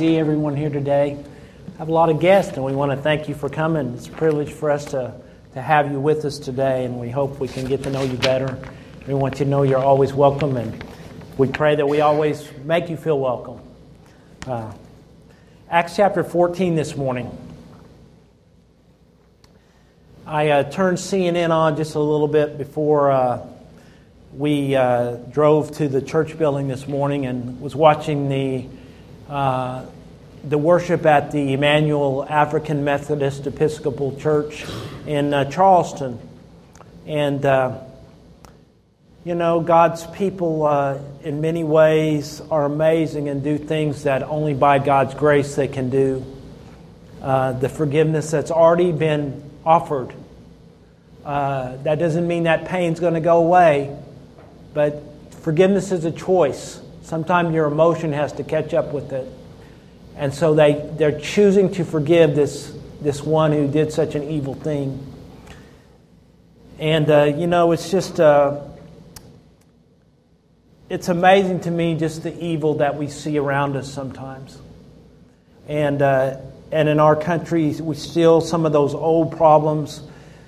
see everyone here today. I have a lot of guests, and we want to thank you for coming. It's a privilege for us to have you with us today, and we hope we can get to know you better. We want you to know you're always welcome, and we pray that we always make you feel welcome. Acts chapter 14 this morning. I turned CNN on just a little bit before we drove to the church building this morning and was watching the worship at the Emmanuel African Methodist Episcopal Church in Charleston. And, God's people in many ways are amazing and do things that only by God's grace they can do. The forgiveness that's already been offered. That doesn't mean that pain's going to go away, but forgiveness is a choice. Sometimes your emotion has to catch up with it. And so they're choosing to forgive this one who did such an evil thing. And, it's just, it's amazing to me just the evil that we see around us sometimes. And in our country, we still, some of those old problems,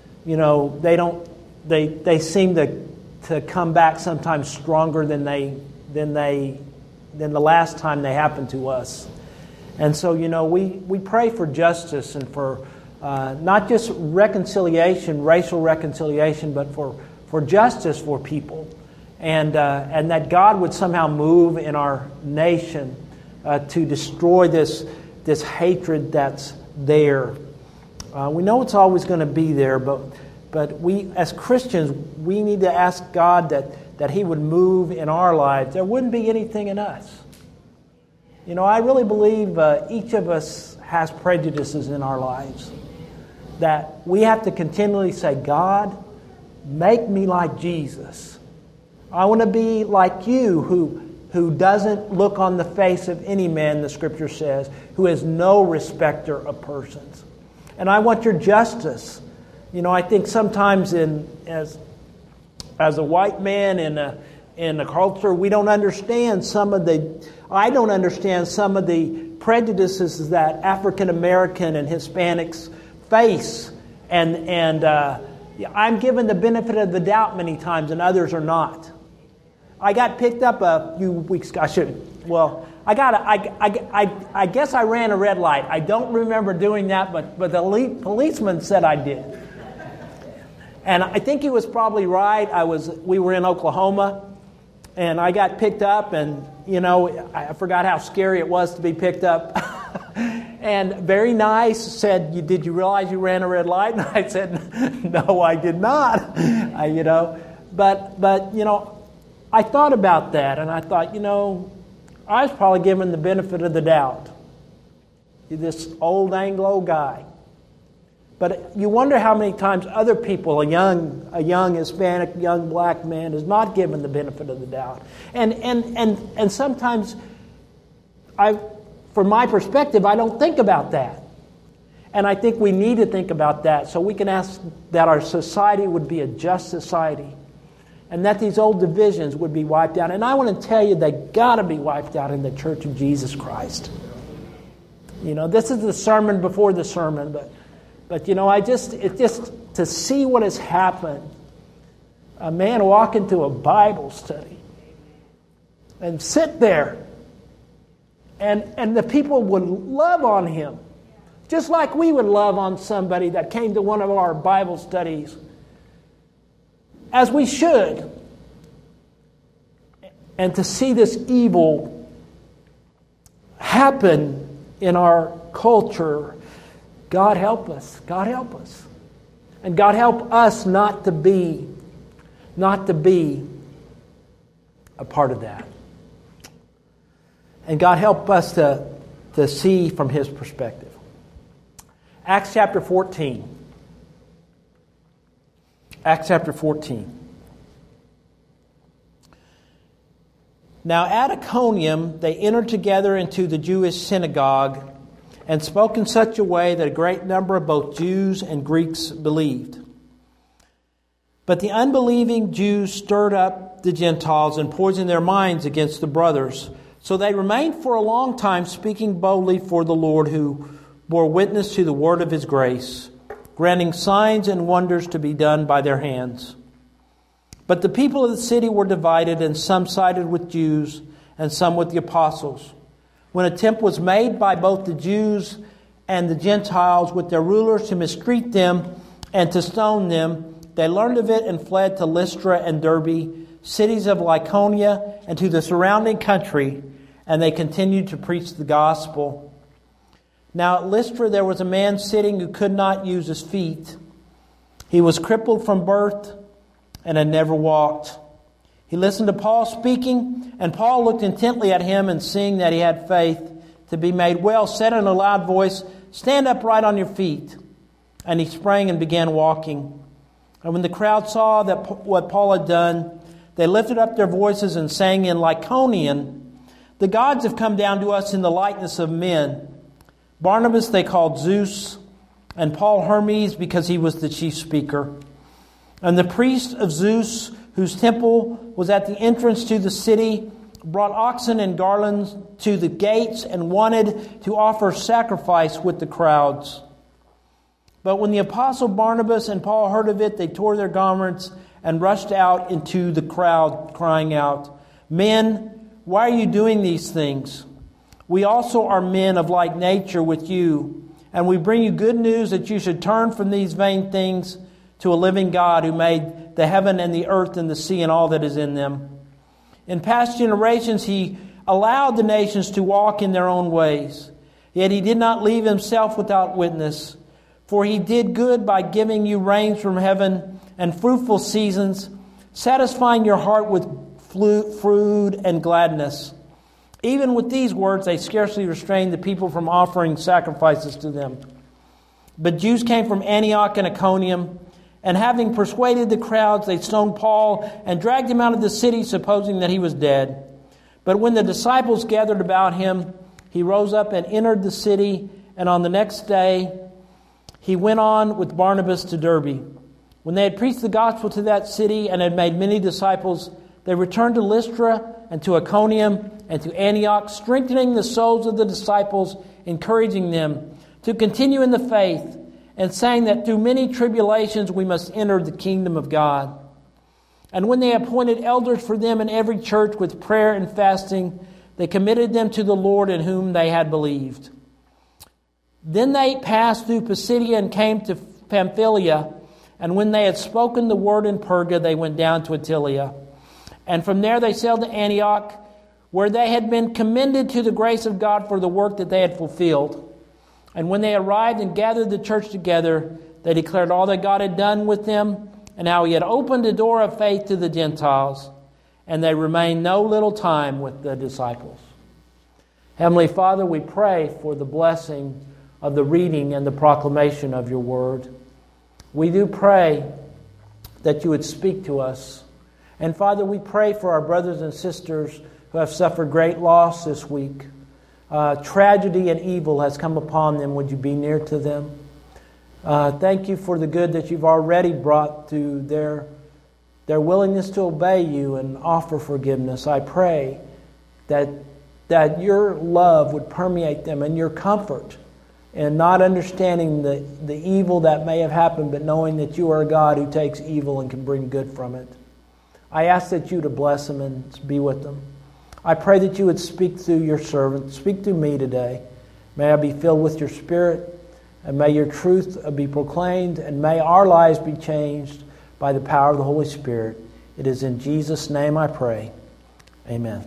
they seem to come back sometimes stronger than the last time they happened to us. And so, we pray for justice and for not just reconciliation, racial reconciliation, but for justice for people. And that God would somehow move in our nation to destroy this hatred that's there. We know it's always going to be there, but we, as Christians, we need to ask God that He would move in our lives. There wouldn't be anything in us. I really believe each of us has prejudices in our lives. That we have to continually say, God, make me like Jesus. I want to be like you who doesn't look on the face of any man, the Scripture says, who is no respecter of persons. And I want your justice. I think sometimes as a white man in a culture, we don't understand I don't understand some of the prejudices that African American and Hispanics face. And I'm given the benefit of the doubt many times, and others are not. I got picked up a few weeks ago. I guess I ran a red light. I don't remember doing that, but the policeman said I did. And I think he was probably right. We were in Oklahoma, and I got picked up, and I forgot how scary it was to be picked up. And very nice, said, "Did you realize you ran a red light?" And I said, "No, I did not." But I thought about that, and I thought, I was probably given the benefit of the doubt. This old Anglo guy. But you wonder how many times other people, a young Hispanic, young black man, is not given the benefit of the doubt. And sometimes, from my perspective, I don't think about that. And I think we need to think about that so we can ask that our society would be a just society. And that these old divisions would be wiped out. And I want to tell you, they got to be wiped out in the Church of Jesus Christ. This is the sermon before the sermon, but it's just to see what has happened. A man walk into a Bible study and sit there, and the people would love on him, just like we would love on somebody that came to one of our Bible studies. As we should. And to see this evil happen in our culture, God help us. God help us. And God help us not to be a part of that. And God help us to see from His perspective. Acts chapter 14. Acts chapter 14. Now at Iconium they entered together into the Jewish synagogue and spoke in such a way that a great number of both Jews and Greeks believed. But the unbelieving Jews stirred up the Gentiles and poisoned their minds against the brothers, So they remained for a long time, speaking boldly for the Lord, who bore witness to the word of His grace, granting signs and wonders to be done by their hands. But the people of the city were divided, and some sided with Jews and some with the apostles. When attempt was made by both the Jews and the Gentiles with their rulers to mistreat them and to stone them, they learned of it and fled to Lystra and Derbe, cities of Lycaonia, and to the surrounding country, and they continued to preach the gospel. Now at Lystra there was a man sitting who could not use his feet. He was crippled from birth and had never walked. He listened to Paul speaking, and Paul looked intently at him, and seeing that he had faith to be made well, said in a loud voice, "Stand upright on your feet." And he sprang and began walking. And when the crowd saw that what Paul had done, they lifted up their voices and sang in Lycaonian, "The gods have come down to us in the likeness of men." Barnabas they called Zeus, and Paul Hermes, because he was the chief speaker. And the priest of Zeus, whose temple was at the entrance to the city, brought oxen and garlands to the gates and wanted to offer sacrifice with the crowds. But when the apostle Barnabas and Paul heard of it, they tore their garments and rushed out into the crowd, crying out, "Men, why are you doing these things? We also are men of like nature with you, and we bring you good news that you should turn from these vain things to a living God who made the heaven and the earth and the sea and all that is in them. In past generations He allowed the nations to walk in their own ways, yet He did not leave Himself without witness. For He did good by giving you rains from heaven and fruitful seasons, satisfying your heart with food and gladness." Even with these words, they scarcely restrained the people from offering sacrifices to them. But Jews came from Antioch and Iconium, and having persuaded the crowds, they stoned Paul and dragged him out of the city, supposing that he was dead. But when the disciples gathered about him, he rose up and entered the city, and on the next day he went on with Barnabas to Derbe. When they had preached the gospel to that city and had made many disciples, they returned to Lystra and to Iconium and to Antioch, strengthening the souls of the disciples, encouraging them to continue in the faith, and saying that through many tribulations we must enter the kingdom of God. And when they appointed elders for them in every church with prayer and fasting, they committed them to the Lord in whom they had believed. Then they passed through Pisidia and came to Pamphylia, and when they had spoken the word in Perga, they went down to Attalia. And from there they sailed to Antioch, where they had been commended to the grace of God for the work that they had fulfilled. And when they arrived and gathered the church together, they declared all that God had done with them, and how He had opened the door of faith to the Gentiles. And they remained no little time with the disciples. Heavenly Father, we pray for the blessing of the reading and the proclamation of your word. We do pray that you would speak to us. And Father, we pray for our brothers and sisters who have suffered great loss this week. Tragedy and evil has come upon them. Would you be near to them? Thank you for the good that you've already brought to their willingness to obey you and offer forgiveness. I pray that your love would permeate them and your comfort, and not understanding the evil that may have happened, but knowing that you are a God who takes evil and can bring good from it. I ask that you to bless them and be with them. I pray that you would speak through your servant, speak through me today. May I be filled with your Spirit, and may your truth be proclaimed, and may our lives be changed by the power of the Holy Spirit. It is in Jesus' name I pray. Amen.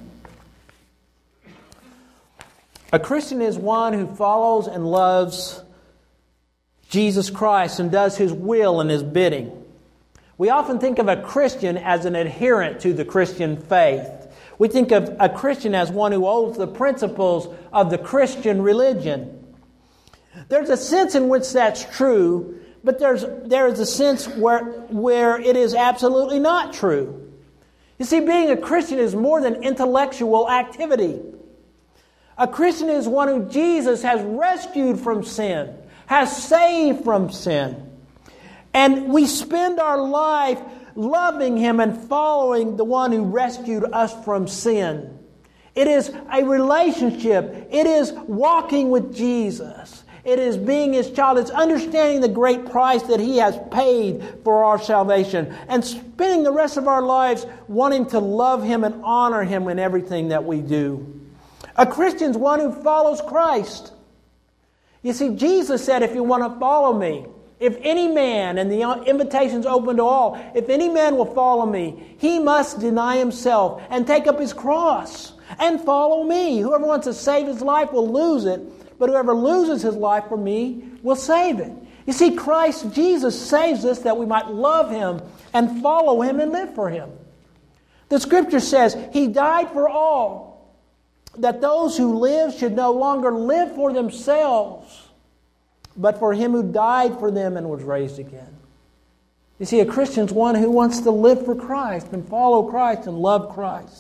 A Christian is one who follows and loves Jesus Christ and does His will and His bidding. We often think of a Christian as an adherent to the Christian faith. We think of a Christian as one who holds the principles of the Christian religion. There's a sense in which that's true, but there is a sense where it is absolutely not true. You see, being a Christian is more than intellectual activity. A Christian is one who Jesus has rescued from sin, has saved from sin. And we spend our life loving Him and following the one who rescued us from sin. It is a relationship. It is walking with Jesus. It is being His child. It's understanding the great price that He has paid for our salvation and spending the rest of our lives wanting to love Him and honor Him in everything that we do. A Christian is one who follows Christ. You see, Jesus said, if you want to follow me, if any man, and the invitation's open to all, if any man will follow me, he must deny himself and take up his cross and follow me. Whoever wants to save his life will lose it, but whoever loses his life for me will save it. You see, Christ Jesus saves us that we might love Him and follow Him and live for Him. The Scripture says He died for all, that those who live should no longer live for themselves, but for Him who died for them and was raised again. You see, a Christian's one who wants to live for Christ and follow Christ and love Christ.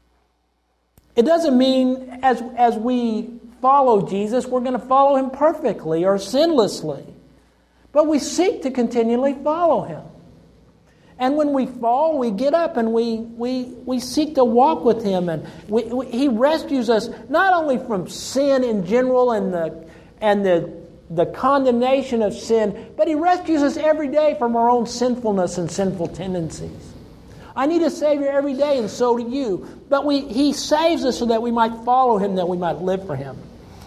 It doesn't mean as we follow Jesus, we're going to follow Him perfectly or sinlessly. But we seek to continually follow Him. And when we fall, we get up and we seek to walk with Him. And He rescues us not only from sin in general and the condemnation of sin, but He rescues us every day from our own sinfulness and sinful tendencies. I need a Savior every day, and so do you. But He saves us so that we might follow Him, that we might live for Him.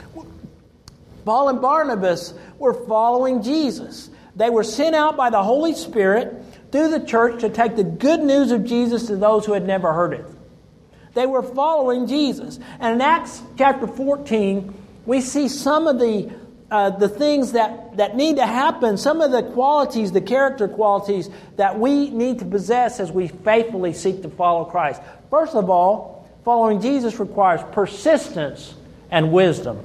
Paul and Barnabas were following Jesus. They were sent out by the Holy Spirit through the church to take the good news of Jesus to those who had never heard it. They were following Jesus. And in Acts chapter 14, we see some of the things that need to happen, some of the qualities, the character qualities that we need to possess as we faithfully seek to follow Christ. First of all, following Jesus requires persistence and wisdom.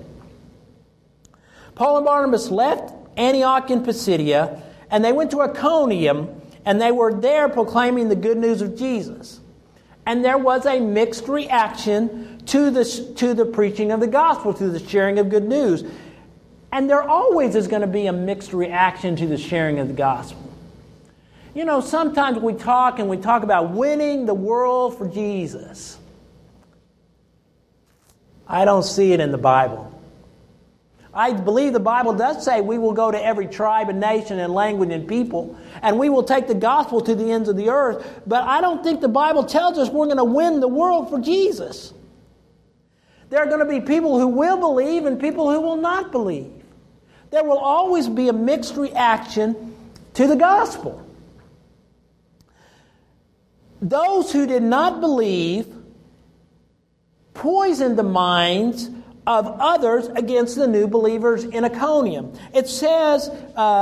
Paul and Barnabas left Antioch in Pisidia, and they went to Iconium, and they were there proclaiming the good news of Jesus. And there was a mixed reaction to the preaching of the gospel, to the sharing of good news. And there always is going to be a mixed reaction to the sharing of the gospel. You know, sometimes we talk about winning the world for Jesus. I don't see it in the Bible. I believe the Bible does say we will go to every tribe and nation and language and people, and we will take the gospel to the ends of the earth. But I don't think the Bible tells us we're going to win the world for Jesus. There are going to be people who will believe and people who will not believe. There will always be a mixed reaction to the gospel. Those who did not believe poisoned the minds of others against the new believers in Iconium. It says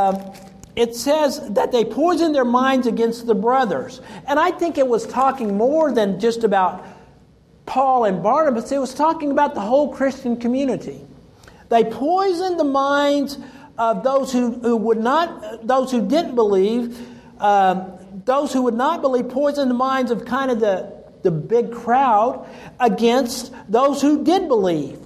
that they poisoned their minds against the brothers. And I think it was talking more than just about Paul and Barnabas. It was talking about the whole Christian community. They poisoned the minds of those who didn't believe. Those who would not believe poisoned the minds of kind of the big crowd against those who did believe.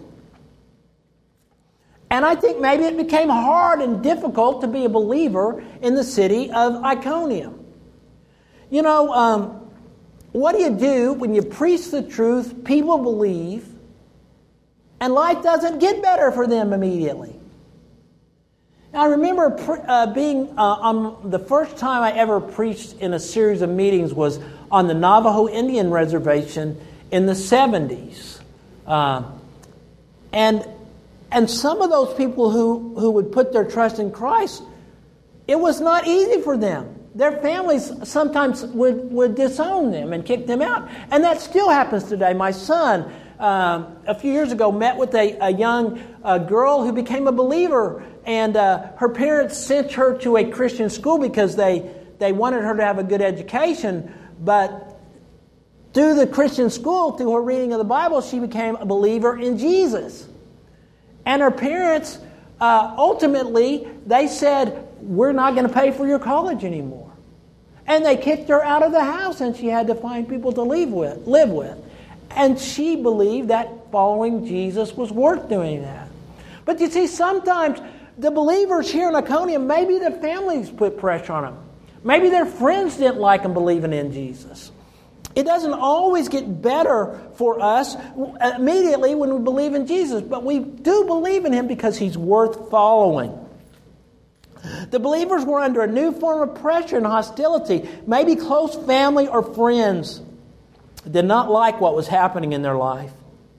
And I think maybe it became hard and difficult to be a believer in the city of Iconium. You know, what do you do when you preach the truth, people believe, and life doesn't get better for them immediately? Now, I remember being on the first time I ever preached in a series of meetings was on the Navajo Indian Reservation in the 70s. And some of those people who would put their trust in Christ, it was not easy for them. Their families sometimes would disown them and kick them out. And that still happens today. My son, a few years ago, met with a young girl who became a believer. And her parents sent her to a Christian school because they wanted her to have a good education. But through the Christian school, through her reading of the Bible, she became a believer in Jesus. And her parents, ultimately, they said, we're not going to pay for your college anymore. And they kicked her out of the house, and she had to find people to live with. And she believed that following Jesus was worth doing that. But you see, sometimes the believers here in Iconium, maybe their families put pressure on them. Maybe their friends didn't like them believing in Jesus. It doesn't always get better for us immediately when we believe in Jesus, but we do believe in Him because He's worth following. The believers were under a new form of pressure and hostility. Maybe close family or friends did not like what was happening in their life.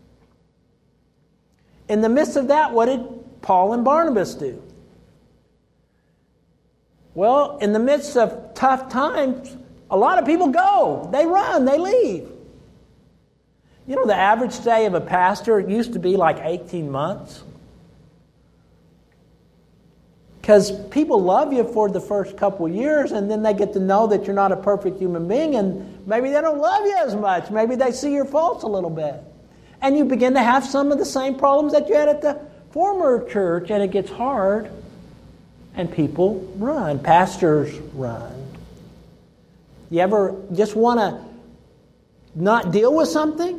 In the midst of that, what did Paul and Barnabas do? Well, in the midst of tough times, a lot of people go. They run. They leave. You know, the average stay of a pastor used to be like 18 months. Because people love you for the first couple of years, and then they get to know that you're not a perfect human being, and maybe they don't love you as much. Maybe they see your faults a little bit. And you begin to have some of the same problems that you had at the former church, and it gets hard, and people run. Pastors run. You ever just want to not deal with something?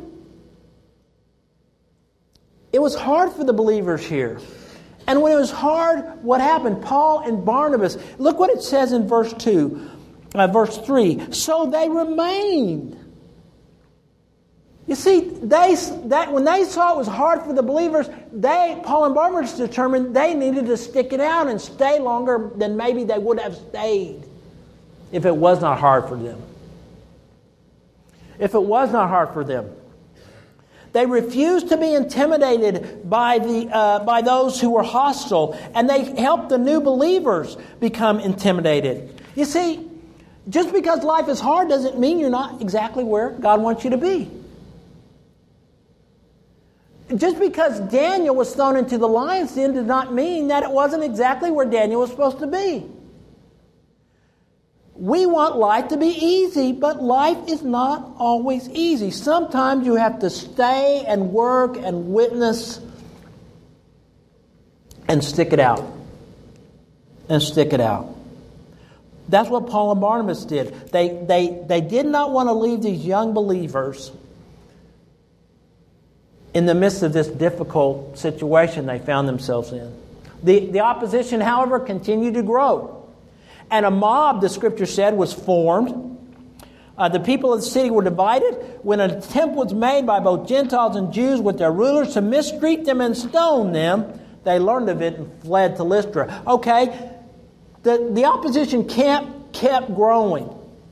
It was hard for the believers here. And when it was hard, what happened? Paul and Barnabas, look what it says in verse 3. So they remained. You see, when they saw it was hard for the believers, Paul and Barnabas determined they needed to stick it out and stay longer than maybe they would have stayed if it was not hard for them. If it was not hard for them. They refused to be intimidated by those who were hostile, and they helped the new believers become intimidated. You see, just because life is hard doesn't mean you're not exactly where God wants you to be. Just because Daniel was thrown into the lion's den did not mean that it wasn't exactly where Daniel was supposed to be. We want life to be easy, but life is not always easy. Sometimes you have to stay and work and witness and stick it out. And stick it out. That's what Paul and Barnabas did. They did not want to leave these young believers in the midst of this difficult situation they found themselves in. The opposition, however, continued to grow. And a mob, the Scripture said, was formed. The people of the city were divided when an attempt was made by both Gentiles and Jews with their rulers to mistreat them and stone them. They learned of it and fled to Lystra. Okay, the opposition camp kept growing.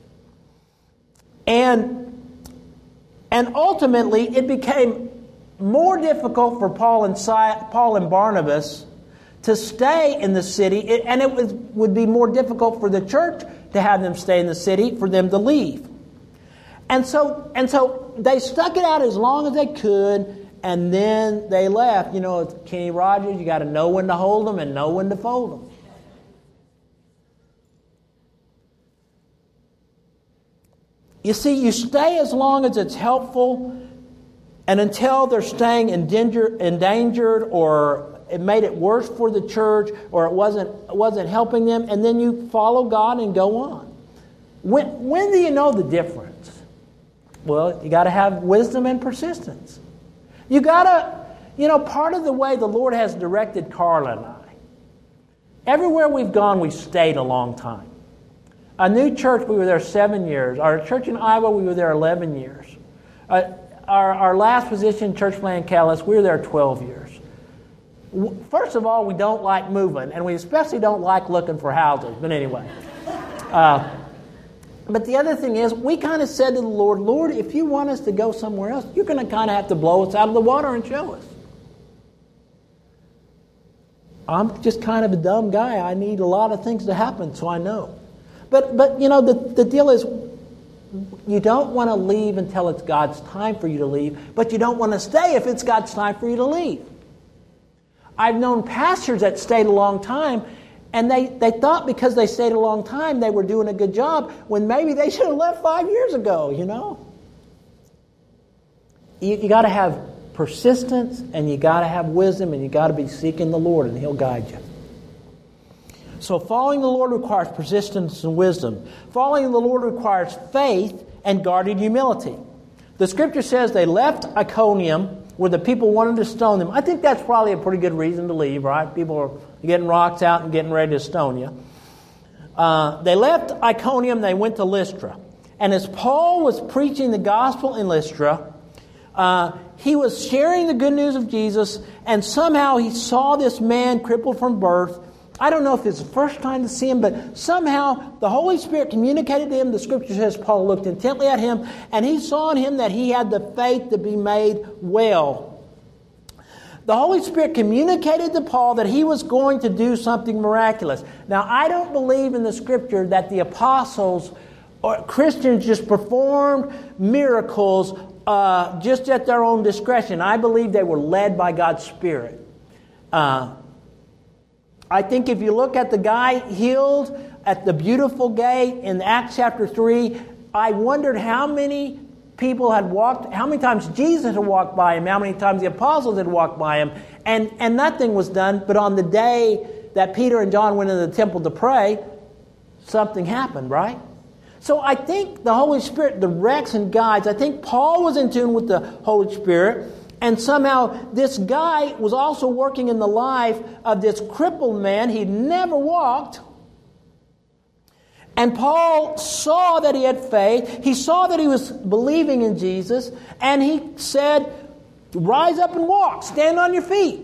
And ultimately it became more difficult for Paul and Barnabas to stay in the city, and it would be more difficult for the church to have them stay in the city, for them to leave. And so they stuck it out as long as they could, and then they left. You know, it's Kenny Rogers, you got to know when to hold them and know when to fold them. You see, you stay as long as it's helpful, and until they're staying endangered or it made it worse for the church, or it wasn't helping them, and then you follow God and go on. When do you know the difference? Well, you got to have wisdom and persistence. You got to, part of the way the Lord has directed Carla and I, everywhere we've gone, we've stayed a long time. A new church, we were there 7 years. Our church in Iowa, we were there 11 years. Our last position, Church Land Callis, we were there 12 years. First of all, we don't like moving, and we especially don't like looking for houses. But anyway. But the other thing is, we kind of said to the Lord, Lord, if you want us to go somewhere else, you're going to kind of have to blow us out of the water and show us. I'm just kind of a dumb guy. I need a lot of things to happen, so I know. But the deal is, you don't want to leave until it's God's time for you to leave, but you don't want to stay if it's God's time for you to leave. I've known pastors that stayed a long time, and they thought because they stayed a long time they were doing a good job, when maybe they should have left 5 years ago, You got to have persistence, and you got to have wisdom, and you got to be seeking the Lord, and He'll guide you. So following the Lord requires persistence and wisdom. Following the Lord requires faith and guarded humility. The Scripture says they left Iconium, where the people wanted to stone them. I think that's probably a pretty good reason to leave, right? People are getting rocks out and getting ready to stone you. They left Iconium, they went to Lystra. And as Paul was preaching the gospel in Lystra, he was sharing the good news of Jesus, and somehow he saw this man crippled from birth. I don't know if it's the first time to see him, but somehow the Holy Spirit communicated to him. The Scripture says Paul looked intently at him, and he saw in him that he had the faith to be made well. The Holy Spirit communicated to Paul that he was going to do something miraculous. Now, I don't believe in the Scripture that the apostles or Christians just performed miracles just at their own discretion. I believe they were led by God's Spirit. I think if you look at the guy healed at the beautiful gate in Acts chapter 3, I wondered how many people had walked, how many times Jesus had walked by him, how many times the apostles had walked by him, and nothing was done. But on the day that Peter and John went into the temple to pray, something happened, right? So I think the Holy Spirit directs and guides. I think Paul was in tune with the Holy Spirit, and somehow this guy was also working in the life of this crippled man. He'd never walked. And Paul saw that he had faith. He saw that he was believing in Jesus. And he said, rise up and walk. Stand on your feet.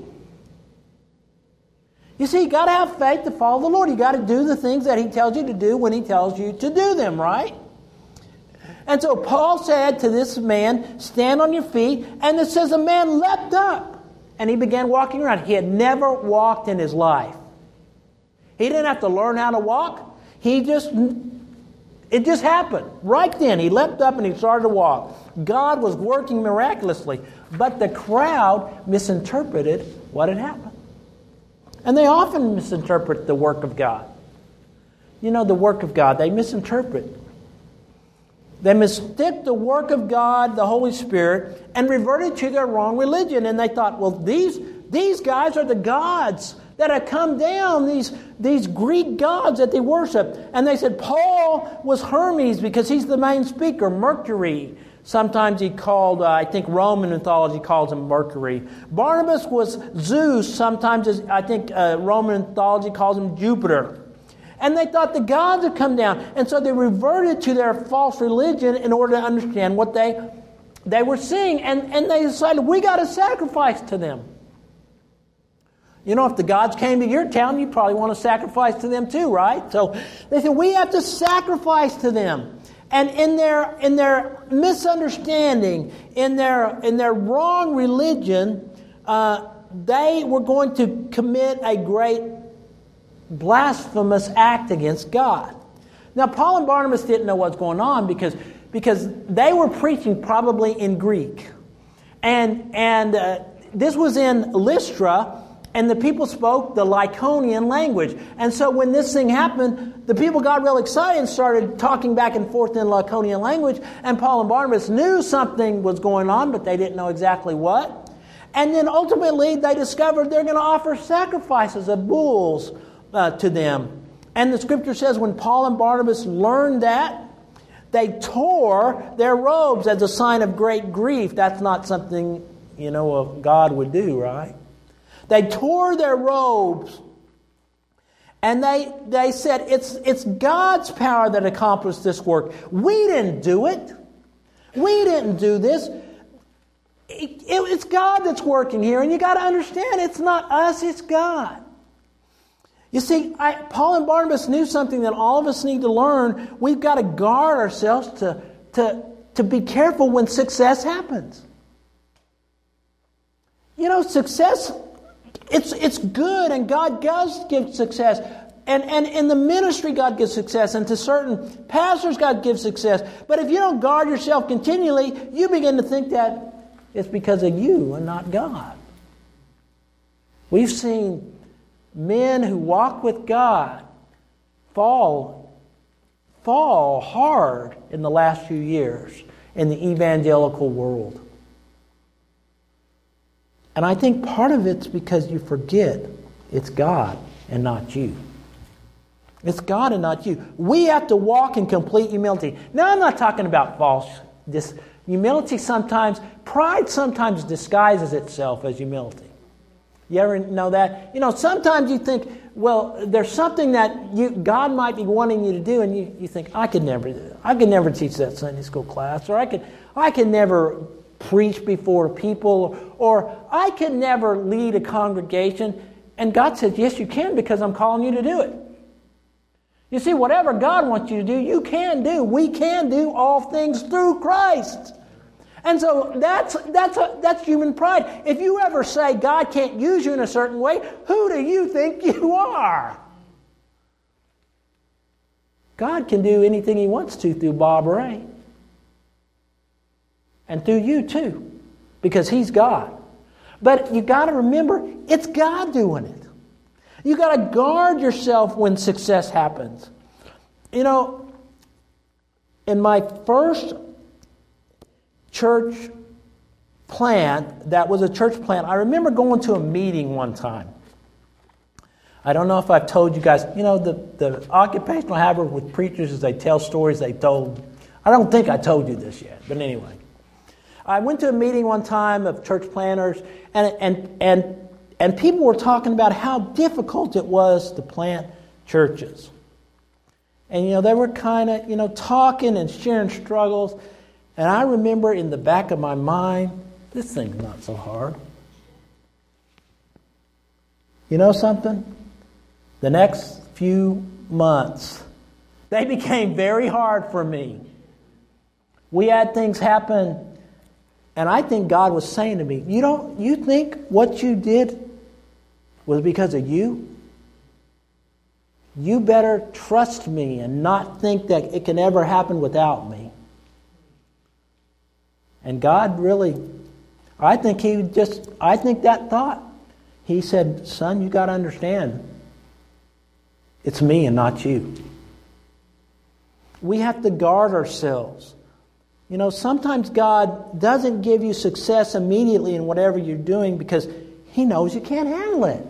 You see, you got to have faith to follow the Lord. You got to do the things that He tells you to do when He tells you to do them, right? And so Paul said to this man, stand on your feet. And it says the man leapt up. And he began walking around. He had never walked in his life. He didn't have to learn how to walk. It just happened. Right then, he leapt up and he started to walk. God was working miraculously. But the crowd misinterpreted what had happened. And they often misinterpret the work of God. You know, the work of God, they misinterpret. They mistook the work of God, the Holy Spirit, and reverted to their wrong religion. And they thought, well, these guys are the gods that have come down, these Greek gods that they worship. And they said Paul was Hermes because he's the main speaker, Mercury. Sometimes he called, I think Roman mythology calls him Mercury. Barnabas was Zeus. Sometimes I think Roman mythology calls him Jupiter. And they thought the gods had come down. And so they reverted to their false religion in order to understand what they were seeing. And they decided, we got to sacrifice to them. You know, if the gods came to your town, you probably want to sacrifice to them too, right? So they said, we have to sacrifice to them. And in their misunderstanding, in their wrong religion, they were going to commit a great blasphemous act against God. Now, Paul and Barnabas didn't know what's going on because they were preaching probably in Greek. And this was in Lystra, and the people spoke the Lycaonian language. And so when this thing happened, the people got real excited and started talking back and forth in Lycaonian language. And Paul and Barnabas knew something was going on, but they didn't know exactly what. And then ultimately they discovered they're going to offer sacrifices of bulls to them. And the Scripture says when Paul and Barnabas learned that, they tore their robes as a sign of great grief. That's not something, God would do, right? They tore their robes, and they said, it's God's power that accomplished this work. We didn't do it. We didn't do this. It's God that's working here, and you got to understand, it's not us, it's God. You see, Paul and Barnabas knew something that all of us need to learn. We've got to guard ourselves to be careful when success happens. Success, it's good, and God does give success. And in the ministry, God gives success. And to certain pastors, God gives success. But if you don't guard yourself continually, you begin to think that it's because of you and not God. We've seen men who walk with God fall hard in the last few years in the evangelical world. And I think part of it's because you forget it's God and not you. It's God and not you. We have to walk in complete humility. Now, I'm not talking about this humility sometimes. Pride sometimes disguises itself as humility. You ever know that? Sometimes you think, Well, there's something that God might be wanting you to do, and you think, I could never do it. I could never teach that Sunday school class, or I could never preach before people, or I could never lead a congregation. And God says, yes, you can, because I'm calling you to do it. You see, whatever God wants you to do, you can do. We can do all things through Christ. And so that's human pride. If you ever say God can't use you in a certain way, who do you think you are? God can do anything He wants to through Bob Ray. And through you too. Because He's God. But you got to remember, it's God doing it. You got to guard yourself when success happens. You know, in my first church plant, that was a church plant, I remember going to a meeting one time. I don't know if I've told you guys, you know, the occupational habit with preachers is they tell stories they told. I don't think I told you this yet, but anyway. I went to a meeting one time of church planters, and people were talking about how difficult it was to plant churches. And, you know, they were kind of, you know, talking and sharing struggles. And I remember in the back of my mind, this thing's not so hard. You know something? The next few months, they became very hard for me. We had things happen. And I think God was saying to me, you think what you did was because of you? You better trust me and not think that it can ever happen without me. And God really, I think that thought. He said, son, you got to understand, it's me and not you. We have to guard ourselves. You know, sometimes God doesn't give you success immediately in whatever you're doing because He knows you can't handle it.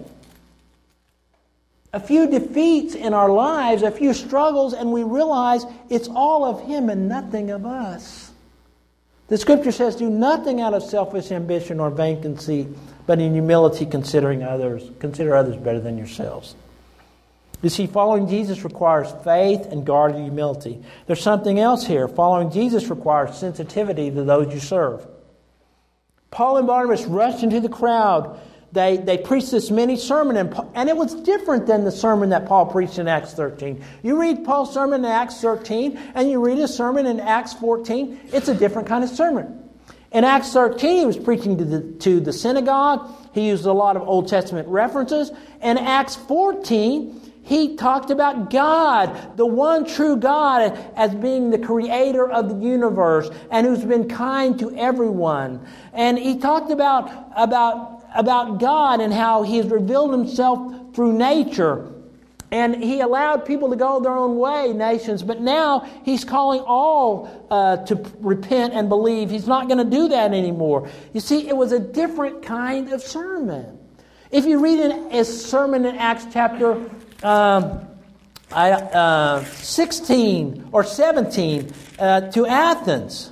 A few defeats in our lives, a few struggles, and we realize it's all of Him and nothing of us. The Scripture says, do nothing out of selfish ambition or vain conceit, but in humility consider others better than yourselves. You see, following Jesus requires faith and guarded humility. There's something else here. Following Jesus requires sensitivity to those you serve. Paul and Barnabas rushed into the crowd. They preached this mini sermon, and it was different than the sermon that Paul preached in Acts 13. You read Paul's sermon in Acts 13, and you read his sermon in Acts 14, it's a different kind of sermon. In Acts 13, he was preaching to the synagogue. He used a lot of Old Testament references. In Acts 14, he talked about God, the one true God, as being the creator of the universe and who's been kind to everyone. And he talked about God and how He has revealed Himself through nature. And He allowed people to go their own way, nations. But now He's calling all to repent and believe. He's not going to do that anymore. You see, it was a different kind of sermon. If you read a sermon in Acts chapter 16 or 17 to Athens.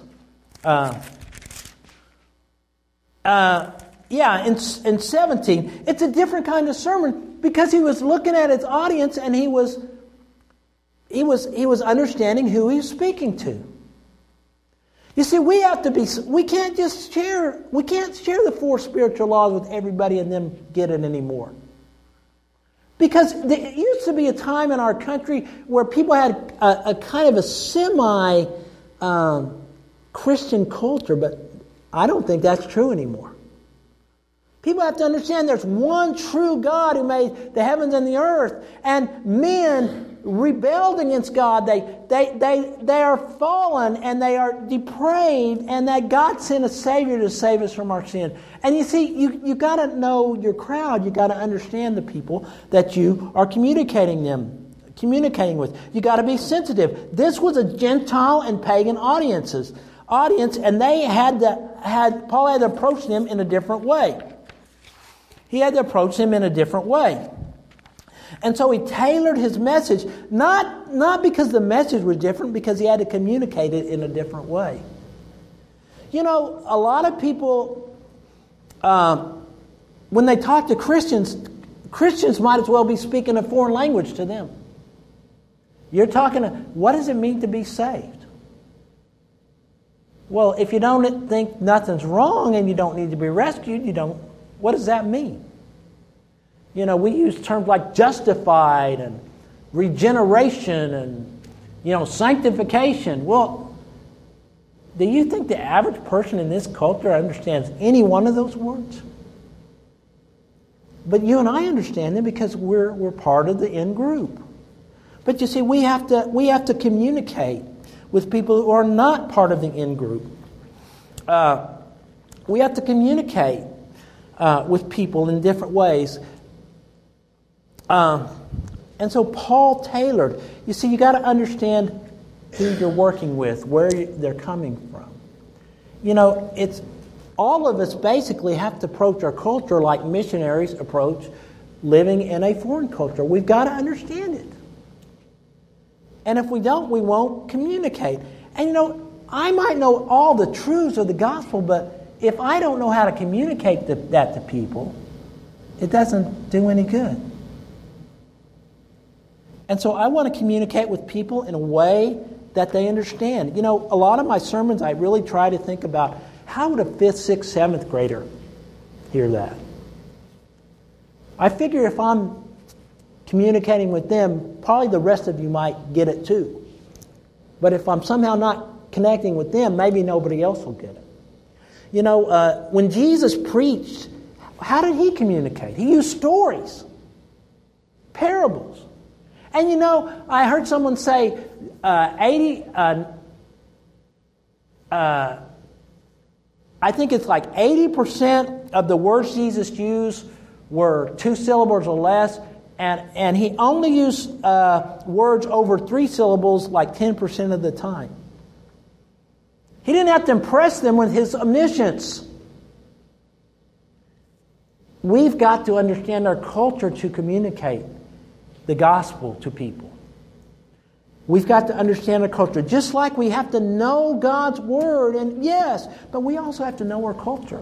In 17, it's a different kind of sermon because he was looking at his audience and he was understanding who he was speaking to. You see, we can't share the 4 spiritual laws with everybody and them get it anymore. Because there used to be a time in our country where people had a kind of a semi-Christian culture, but I don't think that's true anymore. People have to understand there's one true God who made the heavens and the earth, and men rebelled against God. They are fallen and they are depraved, and that God sent a Savior to save us from our sin. And you see, you got to know your crowd. You got to understand the people that you are communicating with. You got to be sensitive. This was a Gentile and pagan audience, and they Paul had to approach them in a different way. He had to approach them in a different way. And so he tailored his message, not because the message was different, because he had to communicate it in a different way. You know, a lot of people, when they talk to Christians, Christians might as well be speaking a foreign language to them. You're talking, what does it mean to be saved? Well, if you don't think nothing's wrong and you don't need to be rescued, what does that mean? We use terms like justified and regeneration and, sanctification. Well, do you think the average person in this culture understands any one of those words? But you and I understand them because we're part of the in group. But you see, we have to communicate with people who are not part of the in group. We have to communicate with people in different ways. And so Paul tailored. You see, you got to understand who you're working with, where they're coming from. It's all of us basically have to approach our culture like missionaries approach living in a foreign culture. We've got to understand it. And if we don't, we won't communicate. And I might know all the truths of the gospel, but if I don't know how to communicate that to people, it doesn't do any good. And so I want to communicate with people in a way that they understand. A lot of my sermons, I really try to think about how would a 5th, 6th, 7th grader hear that? I figure if I'm communicating with them, probably the rest of you might get it too. But if I'm somehow not connecting with them, maybe nobody else will get it. When Jesus preached, how did he communicate? He used stories, parables. And I heard someone say I think it's like 80% of the words Jesus used were 2 syllables or less, and he only used words over 3 syllables like 10% of the time. He didn't have to impress them with his omniscience. We've got to understand our culture to communicate the gospel to people. We've got to understand our culture. Just like we have to know God's Word, and yes, but we also have to know our culture.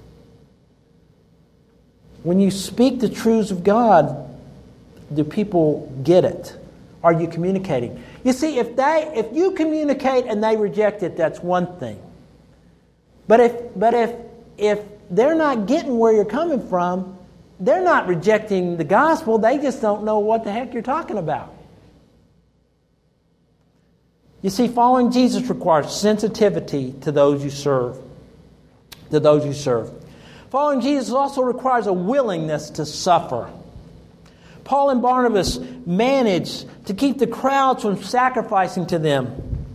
When you speak the truths of God, do people get it? Are you communicating? You see, if you communicate and they reject it, that's one thing. But if they're not getting where you're coming from, they're not rejecting the gospel. They just don't know what the heck you're talking about. You see, following Jesus requires sensitivity to those you serve. Following Jesus also requires a willingness to suffer. Paul and Barnabas managed to keep the crowds from sacrificing to them.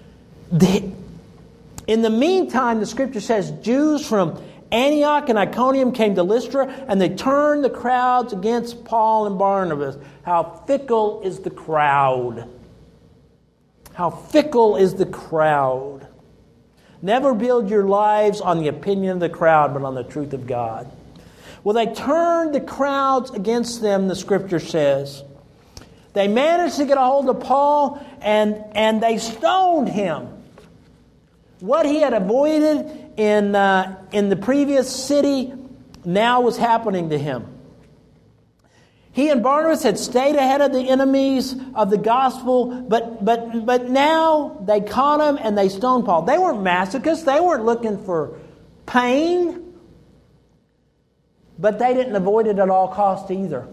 In the meantime, the Scripture says Jews from Antioch and Iconium came to Lystra, and they turned the crowds against Paul and Barnabas. How fickle is the crowd! How fickle is the crowd! Never build your lives on the opinion of the crowd, but on the truth of God. Well, they turned the crowds against them, the Scripture says. They managed to get a hold of Paul, and they stoned him. What he had avoided in the previous city now was happening to him. He and Barnabas had stayed ahead of the enemies of the gospel, but now they caught him and they stoned Paul. They weren't masochists. They weren't looking for pain. But they didn't avoid it at all costs either.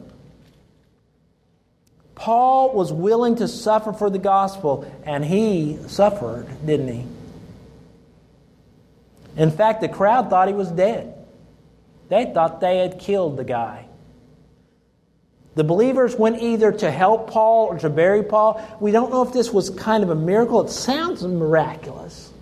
Paul was willing to suffer for the gospel, and he suffered, didn't he? In fact, the crowd thought he was dead. They thought they had killed the guy. The believers went either to help Paul or to bury Paul. We don't know if this was kind of a miracle. It sounds miraculous.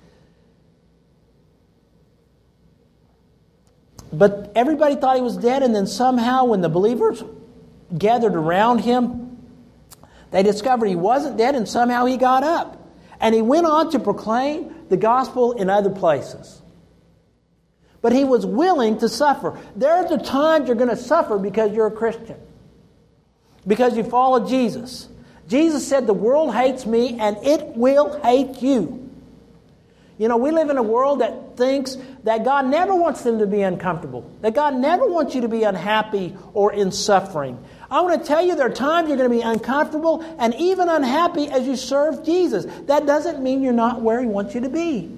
But everybody thought he was dead, and then somehow when the believers gathered around him, they discovered he wasn't dead, and somehow he got up. And he went on to proclaim the gospel in other places. But he was willing to suffer. There's a time you're going to suffer because you're a Christian. Because you follow Jesus. Jesus said, the world hates me and it will hate you. You know, we live in a world that thinks that God never wants them to be uncomfortable, that God never wants you to be unhappy or in suffering. I want to tell you there are times you're going to be uncomfortable and even unhappy as you serve Jesus. That doesn't mean you're not where He wants you to be.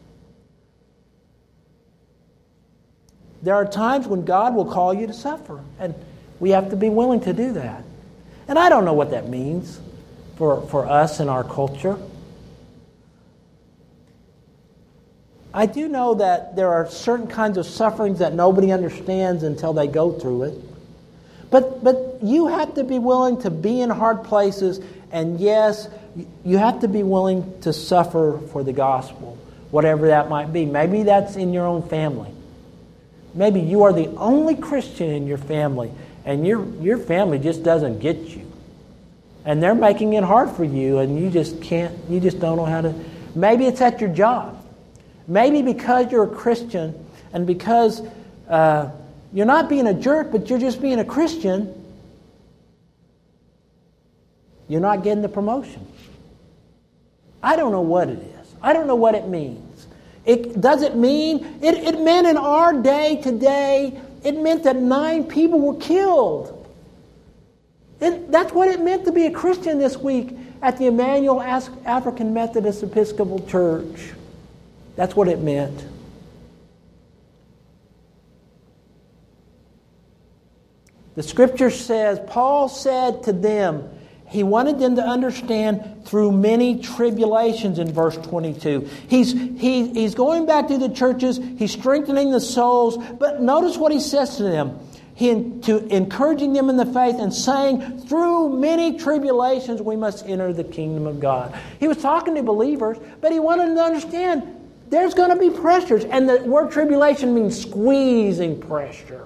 There are times when God will call you to suffer, and we have to be willing to do that. And I don't know what that means for us in our culture. I do know that there are certain kinds of sufferings that nobody understands until they go through it. But you have to be willing to be in hard places, and yes, you have to be willing to suffer for the gospel, whatever that might be. Maybe that's in your own family. Maybe you are the only Christian in your family, and your family just doesn't get you. And they're making it hard for you, and you just don't know how to. Maybe it's at your job. Maybe because you're a Christian, and because you're not being a jerk, but you're just being a Christian, you're not getting the promotion. I don't know what it is. I don't know what it means. It meant in our day today, it meant that 9 people were killed. And that's what it meant to be a Christian this week at the Emmanuel African Methodist Episcopal Church. That's what it meant. The Scripture says, Paul said to them, he wanted them to understand through many tribulations in verse 22. He's going back to the churches, he's strengthening the souls, but notice what he says to them. Encouraging them in the faith and saying, through many tribulations we must enter the kingdom of God. He was talking to believers, but he wanted them to understand there's going to be pressures. And the word tribulation means squeezing pressure.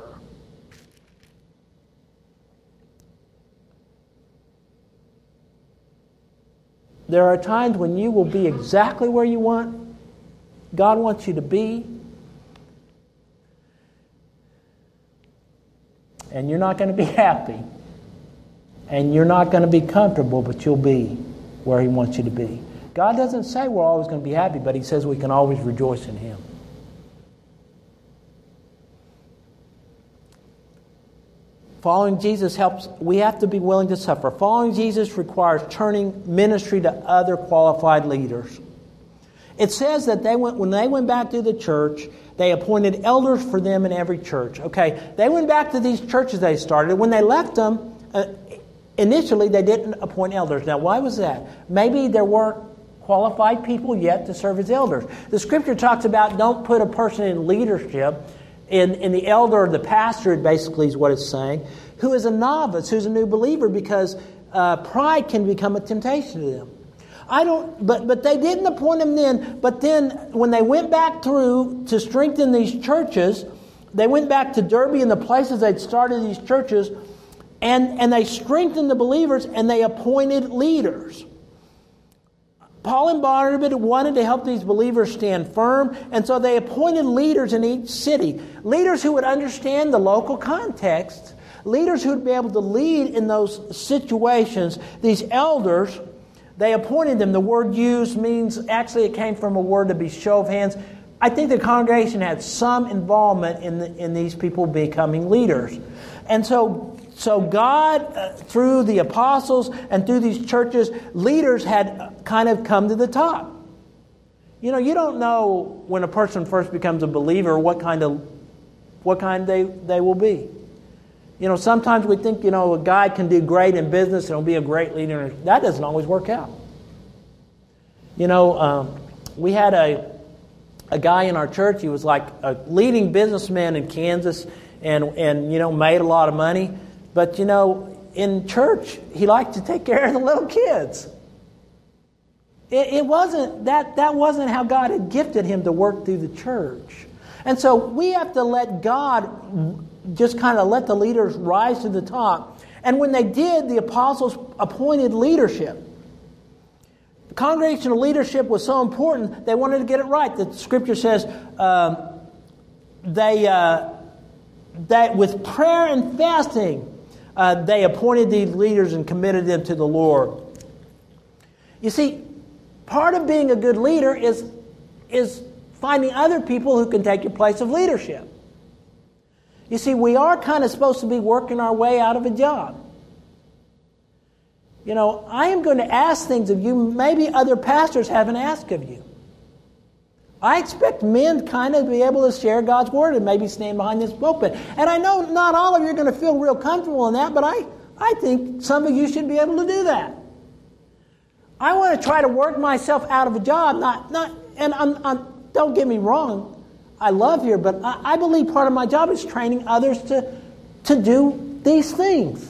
There are times when you will be exactly where God wants you to be. And you're not going to be happy. And you're not going to be comfortable, but you'll be where He wants you to be. God doesn't say we're always going to be happy, but He says we can always rejoice in Him. Following Jesus helps. We have to be willing to suffer. Following Jesus requires turning ministry to other qualified leaders. It says that when they went back to the church, they appointed elders for them in every church. Okay, they went back to these churches they started. When they left them, initially they didn't appoint elders. Now, why was that? Maybe there weren't qualified people yet to serve as elders. The Scripture talks about don't put a person in leadership. In the elder or the pastor, it basically is what it's saying, who is a novice, who's a new believer, because pride can become a temptation to them. But they didn't appoint him then. But then when they went back through to strengthen these churches, they went back to Derby and the places they'd started these churches, and they strengthened the believers and they appointed leaders. Paul and Barnabas wanted to help these believers stand firm, and so they appointed leaders in each city. Leaders who would understand the local context. Leaders who would be able to lead in those situations. These elders, they appointed them. The word used means, actually it came from a word to be show of hands. I think the congregation had some involvement in these people becoming leaders. And so God, through the apostles and through these churches, leaders had kind of come to the top. You know, you don't know when a person first becomes a believer what kind they will be. You know, sometimes we think, a guy can do great in business and he'll be a great leader. That doesn't always work out. We had a guy in our church. He was like a leading businessman in Kansas and made a lot of money. But, in church, he liked to take care of the little kids. It wasn't that wasn't how God had gifted him to work through the church. And so we have to let God just kind of let the leaders rise to the top. And when they did, the apostles appointed leadership. Congregational leadership was so important, they wanted to get it right. The Scripture says that with prayer and fasting, they appointed these leaders and committed them to the Lord. You see, part of being a good leader is is finding other people who can take your place of leadership. You see, we are kind of supposed to be working our way out of a job. You know, I am going to ask things of you maybe other pastors haven't asked of you. I expect men kind of to be able to share God's Word and maybe stand behind this pulpit. And I know not all of you are going to feel real comfortable in that, but I think some of you should be able to do that. I want to try to work myself out of a job, don't get me wrong, I love here, but I believe part of my job is training others to do these things.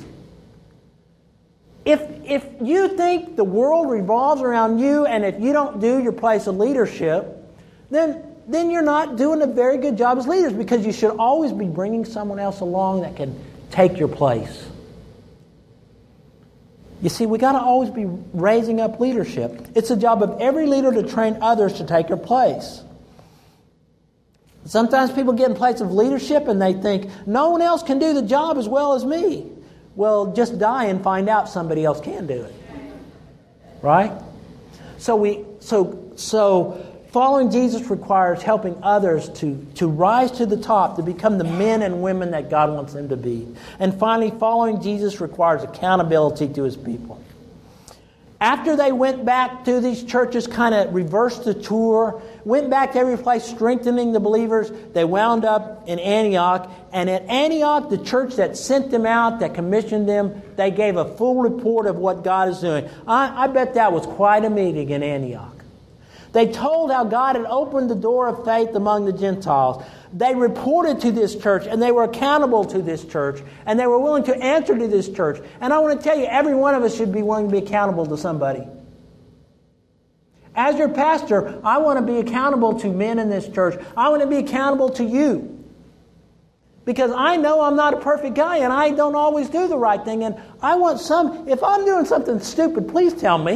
If you think the world revolves around you and if you don't do your place of leadership, then you're not doing a very good job as leaders, because you should always be bringing someone else along that can take your place. You see, we got to always be raising up leadership. It's the job of every leader to train others to take your place. Sometimes people get in place of leadership and they think, no one else can do the job as well as me. Well, just die and find out somebody else can do it. Right? So following Jesus requires helping others to rise to the top, to become the men and women that God wants them to be. And finally, following Jesus requires accountability to His people. After they went back to these churches, kind of reversed the tour, went back to every place strengthening the believers, they wound up in Antioch. And at Antioch, the church that sent them out, that commissioned them, they gave a full report of what God is doing. I bet that was quite a meeting in Antioch. They told how God had opened the door of faith among the Gentiles. They reported to this church, and they were accountable to this church, and they were willing to answer to this church. And I want to tell you, every one of us should be willing to be accountable to somebody. As your pastor, I want to be accountable to men in this church. I want to be accountable to you. Because I know I'm not a perfect guy, and I don't always do the right thing. And I want if I'm doing something stupid, please tell me.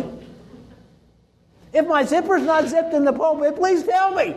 If my zipper's not zipped in the pulpit, please tell me.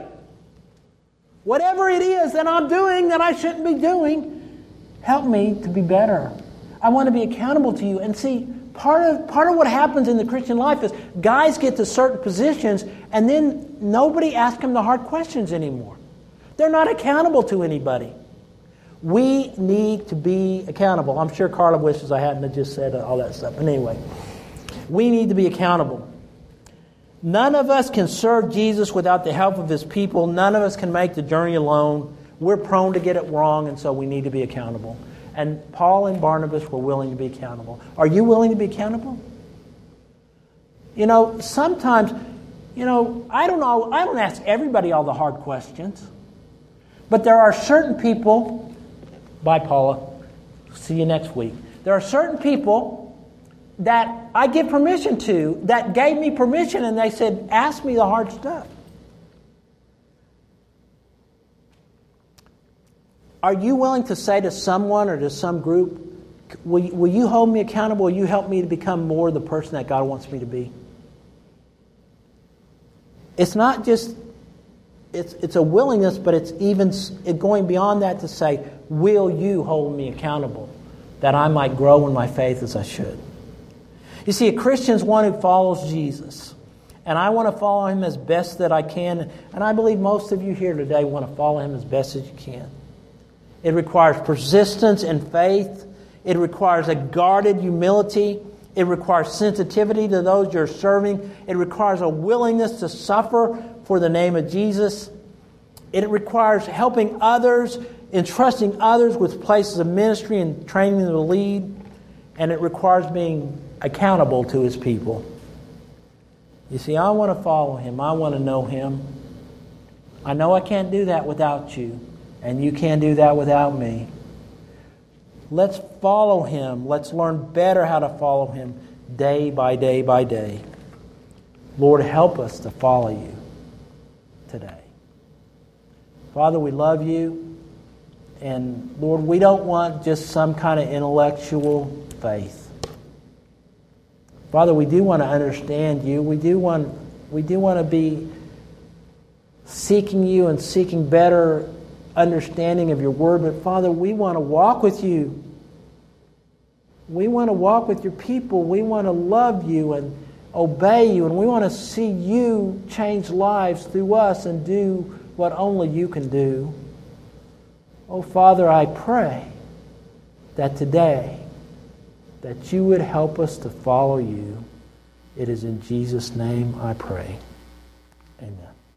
Whatever it is that I'm doing that I shouldn't be doing, help me to be better. I want to be accountable to you. And see, part of what happens in the Christian life is guys get to certain positions and then nobody asks them the hard questions anymore. They're not accountable to anybody. We need to be accountable. I'm sure Carla wishes I hadn't just said all that stuff. But anyway, we need to be accountable. None of us can serve Jesus without the help of His people. None of us can make the journey alone. We're prone to get it wrong, and so we need to be accountable. And Paul and Barnabas were willing to be accountable. Are you willing to be accountable? You know, sometimes, I don't ask everybody all the hard questions. But there are certain people, bye Paula, see you next week. There are certain people that I give permission to, that gave me permission, and they said, ask me the hard stuff. Are you willing to say to someone or to some group, will you hold me accountable? Will you help me to become more the person that God wants me to be? It's not just, it's a willingness, but it's even going beyond that to say, will you hold me accountable that I might grow in my faith as I should? You see, a Christian's one who follows Jesus. And I want to follow Him as best that I can. And I believe most of you here today want to follow Him as best as you can. It requires persistence and faith. It requires a guarded humility. It requires sensitivity to those you're serving. It requires a willingness to suffer for the name of Jesus. It requires helping others, entrusting others with places of ministry and training them to lead. And it requires being accountable to His people. You see, I want to follow Him. I want to know Him. I know I can't do that without you, and you can't do that without me. Let's follow Him. Let's learn better how to follow Him day by day by day. Lord, help us to follow You today. Father, we love You, and Lord, we don't want just some kind of intellectual faith. Father, we do want to understand You. We do want to be seeking You and seeking better understanding of Your Word. But Father, we want to walk with You. We want to walk with Your people. We want to love You. obey you, and we want to see you change lives through us and do what only you can do. Oh, Father, I pray that today that you would help us to follow you. It is in Jesus' name I pray. Amen.